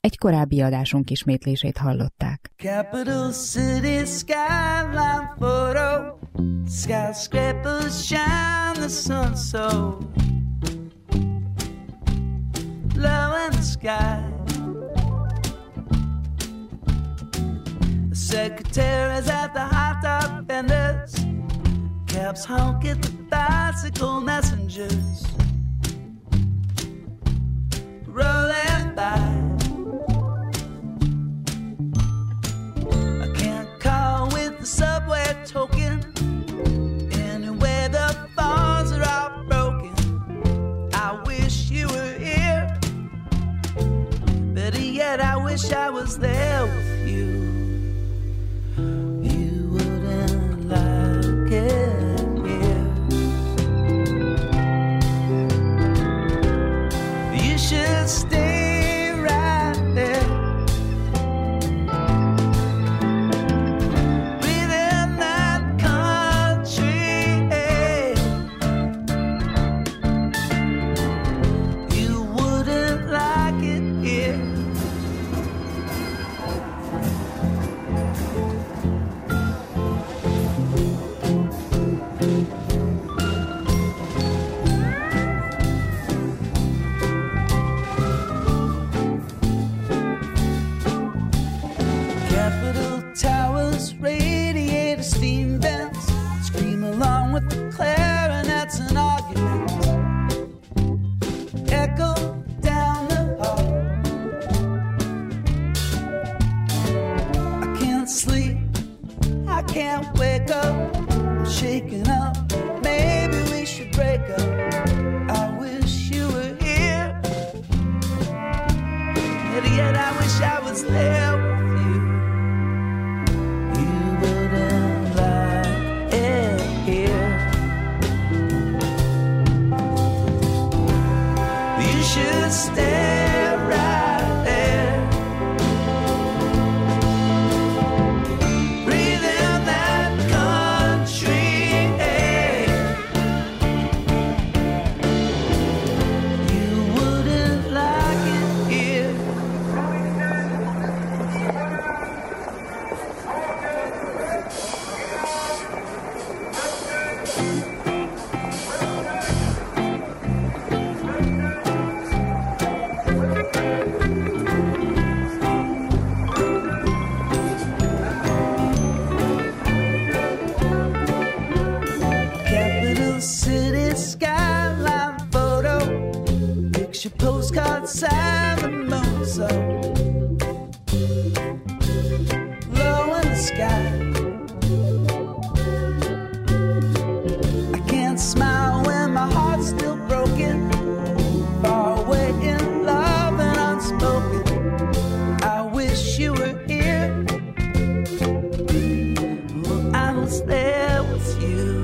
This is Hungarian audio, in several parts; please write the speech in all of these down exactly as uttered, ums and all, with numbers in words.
Egy korábbi adásunk ismétlését hallották. Capital City skyline photo, skyscrapers shine the sun so low in the sky. The secretaries at the hot dog vendors, cabs honk at the bicycle messengers rolling by. The subway token, anyway the bars are all broken. I wish you were here, better yet I wish I was there with you. You wouldn't like it here. You should stay right there. Clarinets and arguments echo down the hall. I can't sleep, I can't wake up, I'm shaking up, maybe we should break up. I wish you were here, and yet I wish I was there with you. You wouldn't like it here. You should stay right there. Breathe in that country air. You wouldn't like it here. City skyline photo, picture postcard, sign the moon so low in the sky. I can't smile when my heart's still broken, far away in love and unspoken. I wish you were here, well, I was there with you.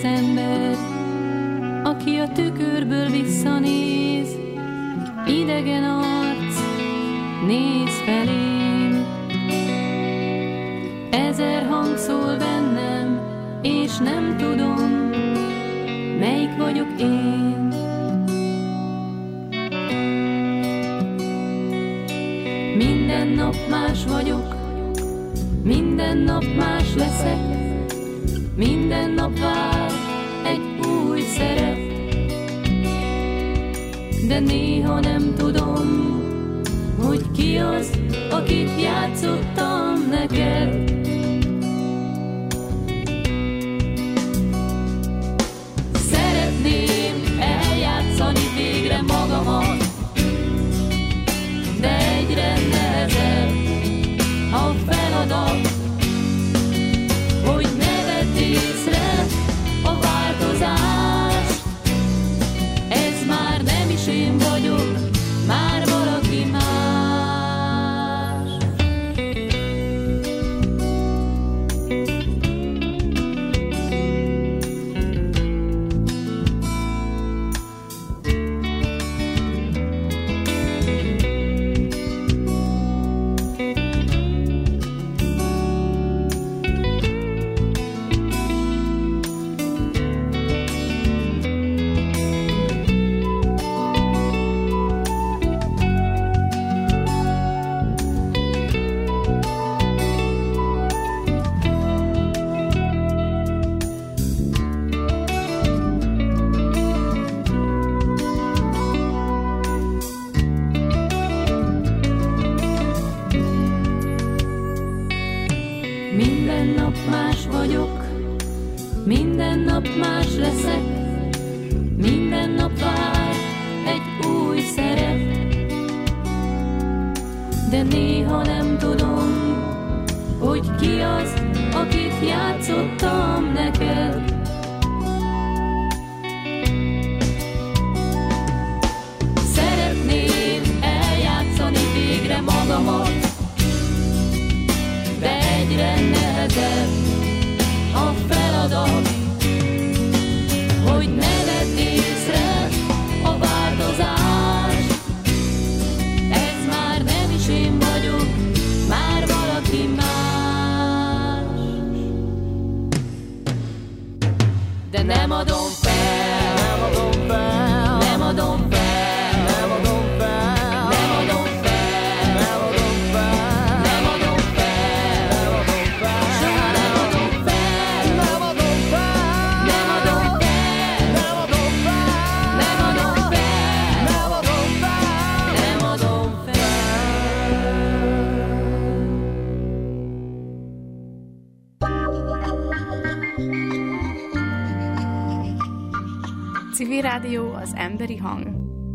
ember, aki a tükörből visszanéz, idegen arc, néz felém. Ezer hang szól bennem, és nem tudom, melyik vagyok én. Minden nap más vagyok, minden nap más leszek, minden nap vár egy új szerep. De néha nem tudom, hogy ki az, akit játszottam neked. Szeretném eljátszani végre magamat, de egyre nehezebb a feladat, hogy ne vedd észre a változást. Ez már nem is én vagyok, már valaki más. Minden nap más vagyok, minden nap más leszek, minden nap vár egy új szerep. De néha nem tudom, hogy ki az, akit játszottam neked. Szeretném eljátszani végre magamat, de egyre nehezebb a feladat, hogy ne vedd észre a változást. Ez már nem is én vagyok, már valaki más. De nem adom fel, nem adom fel, nem adom fel, nem adom fel, nem adom fel, nem adom fel, nem adom fel, nem adom fel, soha nem adom fel, nem adom fel, nem adom fel, nem adom fel, nem adom fel, nem adom fel, nem adom fel. Civil Rádió, az emberi hang.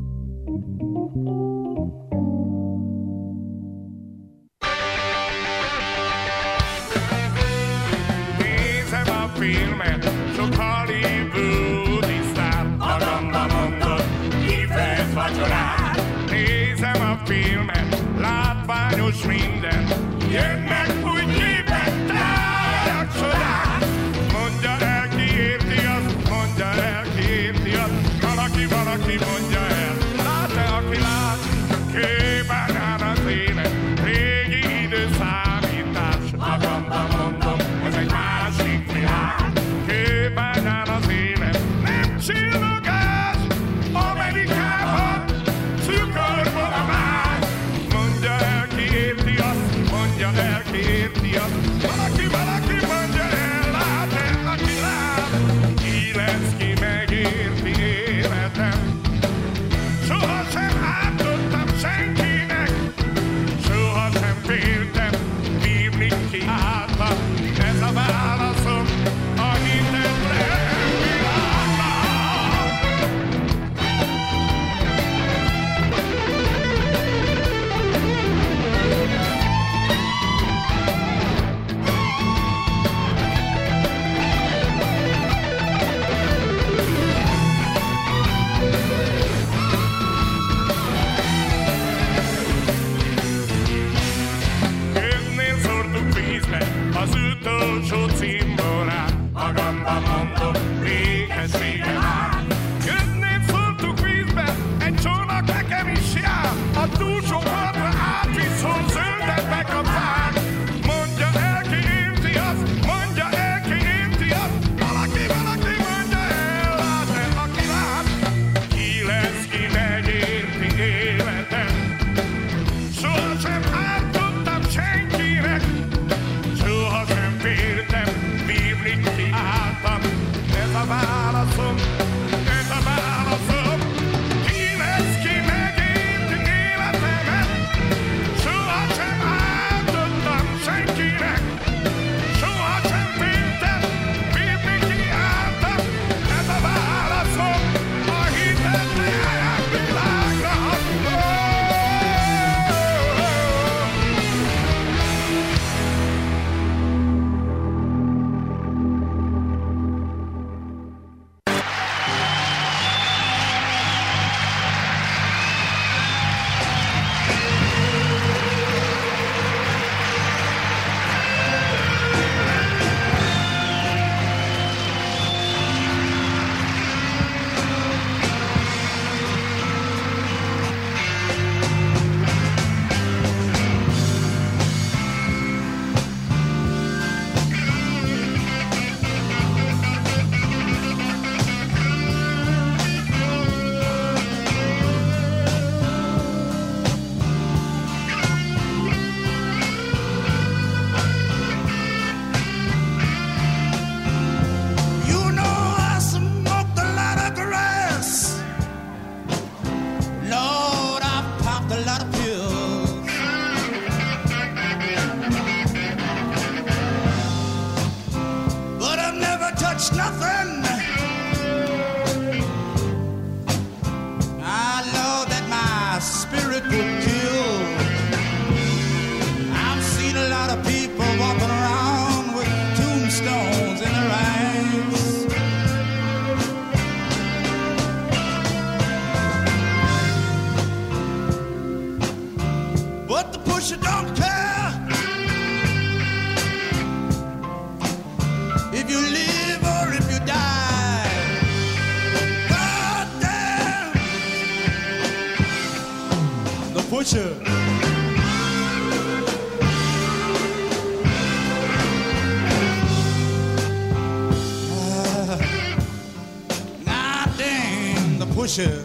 Nézem a filmet, sok hollywoodi sztár magamba mondott, kifejez vacsorát. Nézem a filmet, látványos minden, jönnek úgy képet, tájak csodát. Mondja el, ki érti azt, mondja el, ki érti azt, valaki, valaki mondja el, lát-e, aki lát, kőbányán az élet, régi időszámítás, magamba mondom, ez egy másik világ. Kőbányán az élet, nem csillogás, Amerikában, cukorból a más. Mondja el, ki érti azt, mondja el, ki pusher. Ah, God damn the pusher.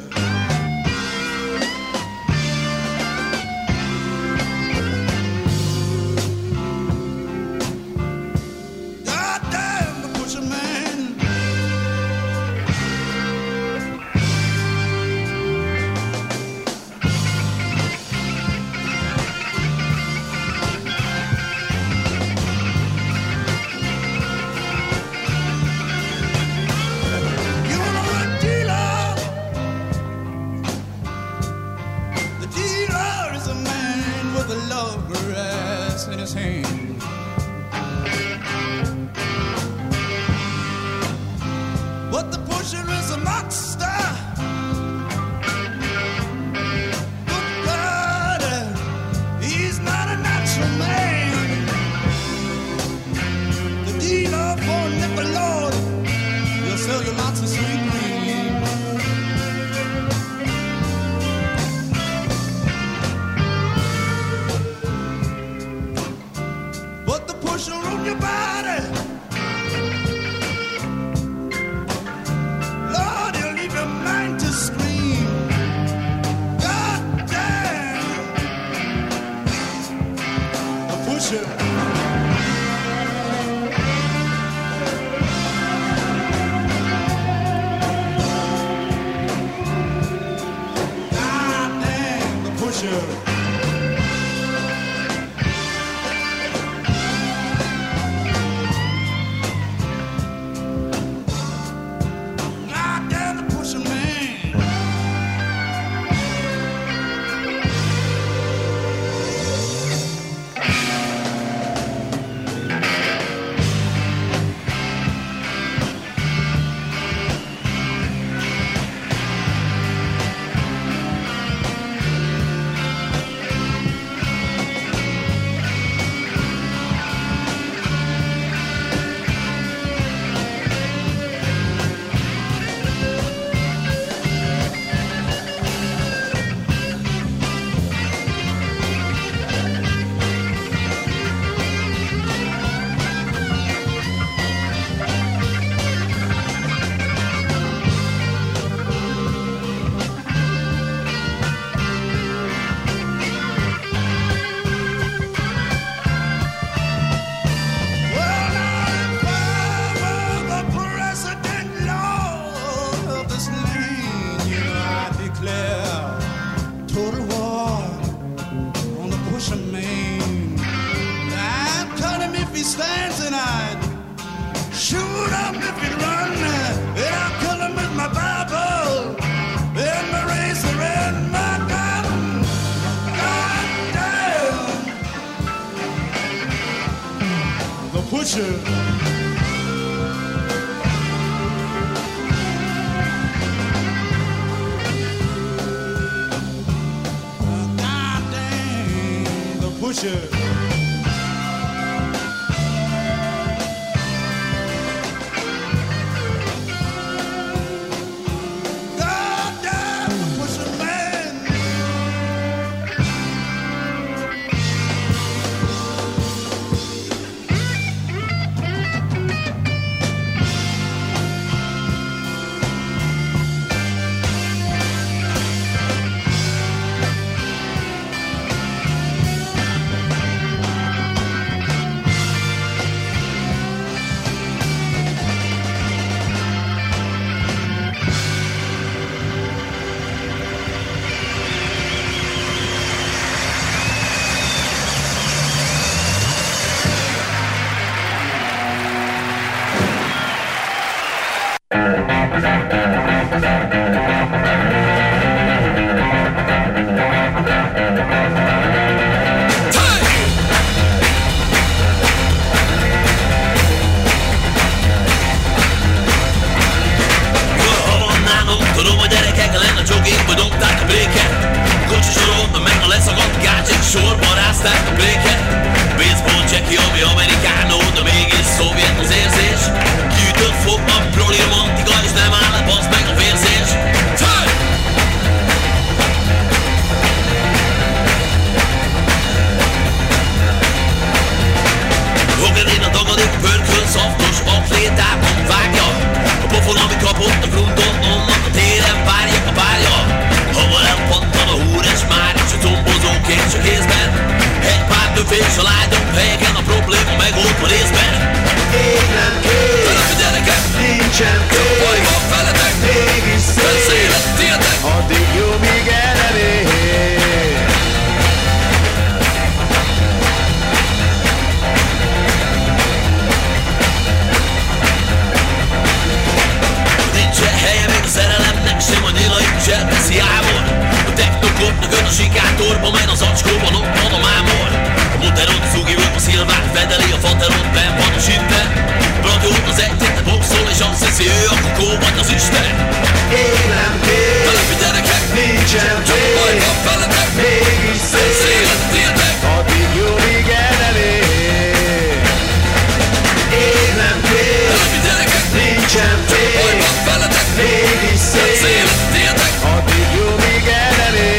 nincsen vég, mégis szép, addig jó, míg elelér. Ég nem kér, nincsen vég, mégis szép, addig jó, míg elelér.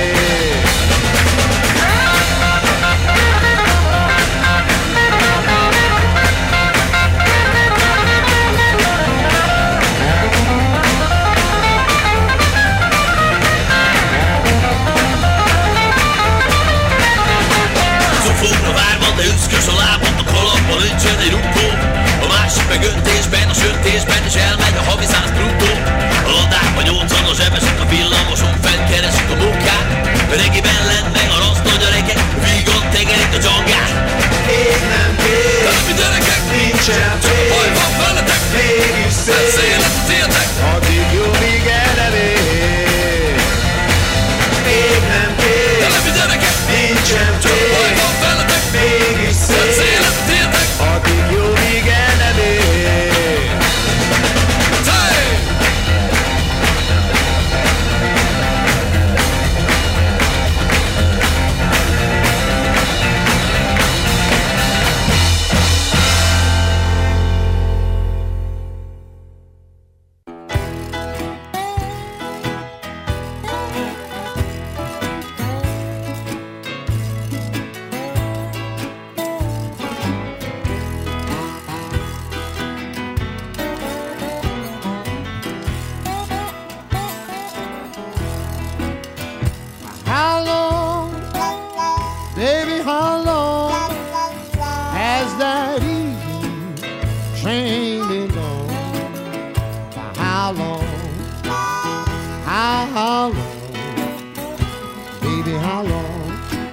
De üszkös a lábam, a kalapban nincsen egy rúgó. A másik meg öntésben, a söntésben is elmegy a havi száz bruttó. A ladák a nyolcan, a zsebesek a villamoson felkeresik a munkát. Regiben lenne a rasztó gyerekek, vígon tegerik a dzsangát. Ég nem kér, Telemi gyerekek, nincsen vég, baj van veletek, mégis szép, széletétek, addig jó, míg elelér. Ég nem kér, telemi gyerekek, nincsen vég, baj van veletek, mégis szép, széletétek, addig jó, míg elelér. How long, baby, how long has that evening train been gone? How long, how, how long, baby, how long?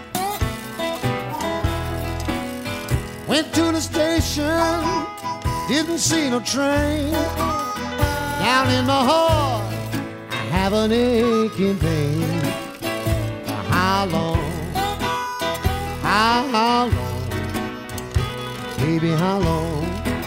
Went to the station, didn't see no train. Down in my heart, I have an aching pain. How long, how, how long, baby, how long?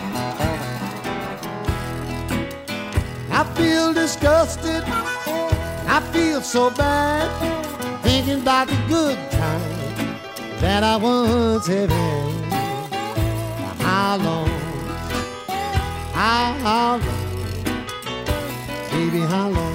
I feel disgusted, I feel so bad, thinking about the good times that I once have had. How long, how, how long, baby, how long?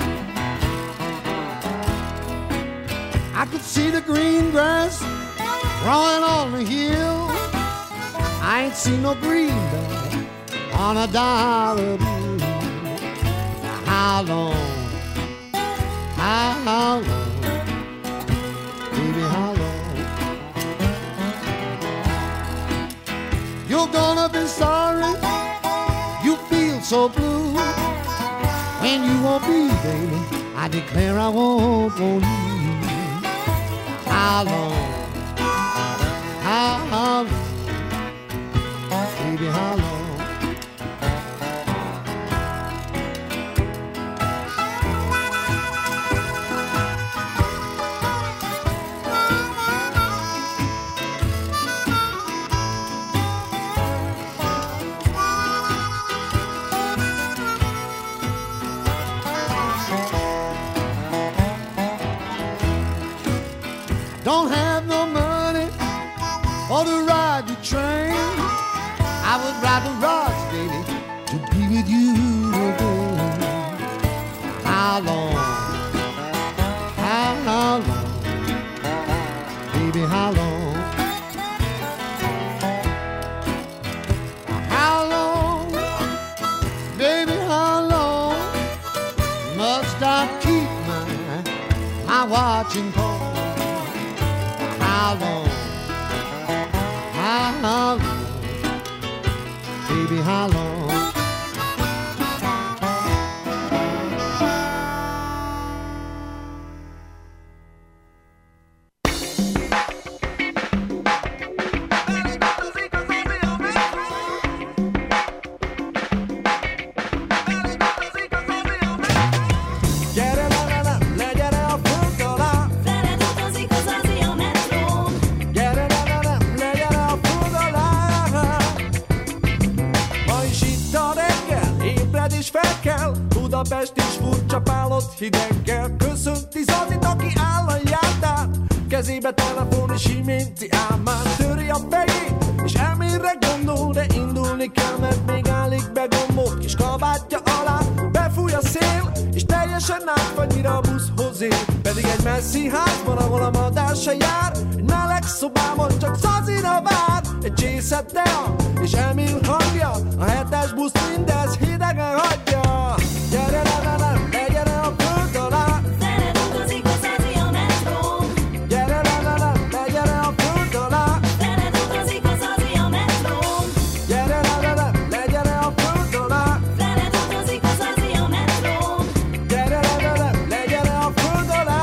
I could see the green grass growing on the hill. I ain't seen no greenback on a dollar bill. How long, how, how long, baby, how long? You're gonna be sorry, you feel so blue. When you won't be, baby, I declare I won't want you. How long, how, how long, baby, how long? Don't have no money for to ride the train. I would ride the rods, baby, to be with you again. How long, how, how long, baby, how long? How long, baby, how long must I keep my, my watching for? How long, how, how long, baby, how long? Budapest is furcsa pálott hideggel köszönti Zazit, aki áll a járdán. Kezébe telefon és iménti álmán töri a fejét, és elmére gondol, de indulni kell, mert még állik be gombot kis kabátja alá. Befúj a szél, és teljesen átfagy, mire a buszhoz ér. Pedig egy messzi házban, ahol a madár se jár, egy meleg szobában csak Zazira vár. Egy csészet tea, és Emil hangja, a hetes busz mindez hidegen hagyja. Gyere le velem, legyere a föld alá, Veled utazik a Zazi a metrón. gyere le velem, legyere a föld alá, Veled utazik a Zazi a metrón. gyere le velem, legyere a föld alá, Veled utazik a Zazi a metrón. gyere le velem, legyere a föld alá.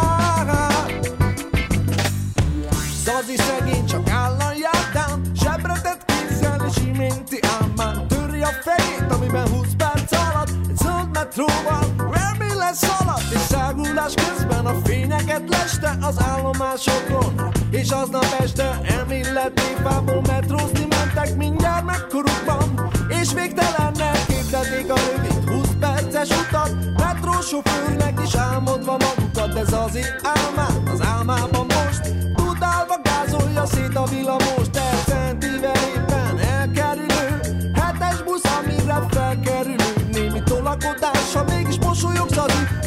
Zazi szegény csak áll a járdán, zsebretett kézzel és iménti álmán töri a fejét, amiben húsz perc alatt egy zöld metróval Vermille szaladt, és száguldás közben a fényeket leste az állomásokon. És aznap este elméletéfából metrózni mentek mindjárt megkorukban, és végtelennel képzelték a rövid húsz perces utat, metrósofőrnek is álmodva magukat. De Zazi álmát az álmában most tudálva gázolja szét a villamos, de centivel éppen elkerülő hetes busz, amire felkerülő némi tolakodás